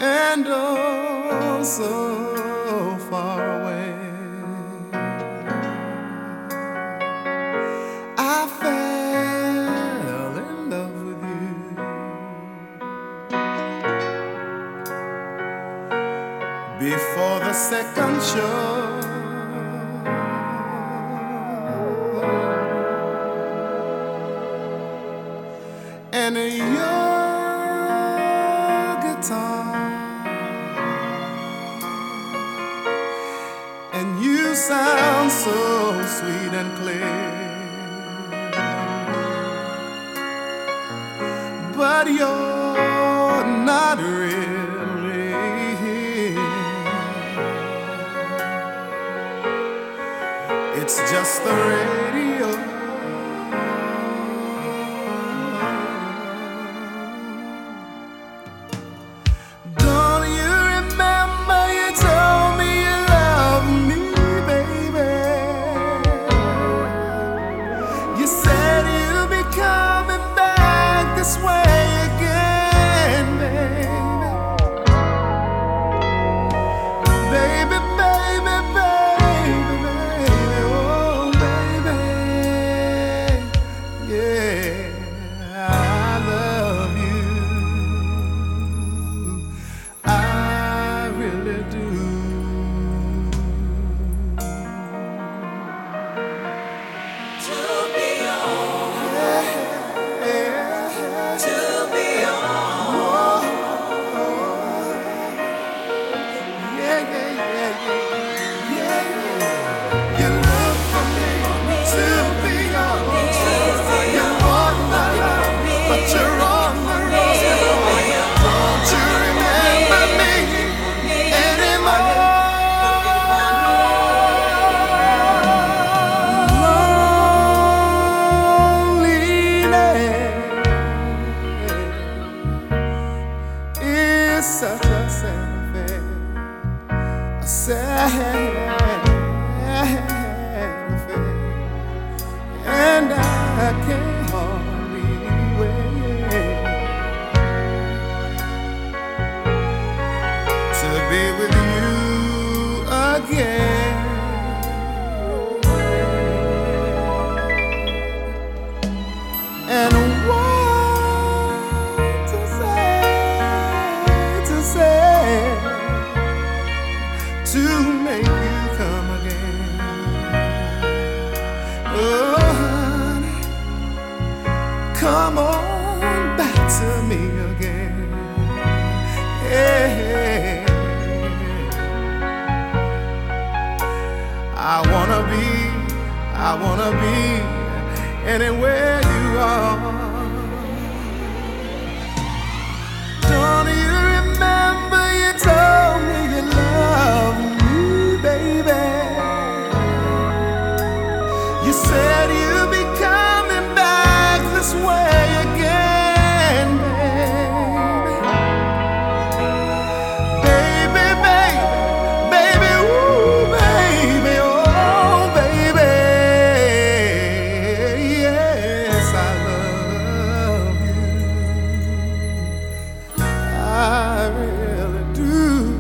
and oh, so far away. I fell in love with you before the second show, and your guitar, and you sound so sweet and clear, but you're not really here. It's just the radio. Such a sad affair, a sad affair, and I can't hardly wait to be with you again. And what to to make you come again. Oh, honey, come on back to me again. Yeah. I wanna be anywhere you are. Don't you remember you told me you loved me, baby? You said you'd be coming back this way again, baby. Baby, baby, baby, ooh, baby, oh, baby. Yes, I love you. I really do.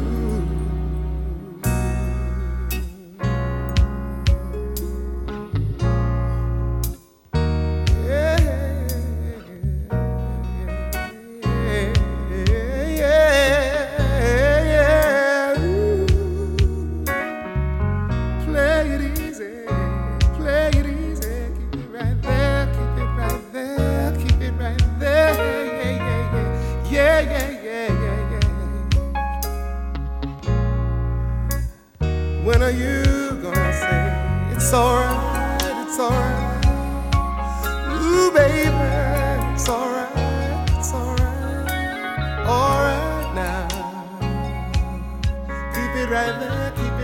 When are you gonna say it's alright, it's alright? Ooh, baby, it's alright, it's alright, alright now. Keep it right there, keep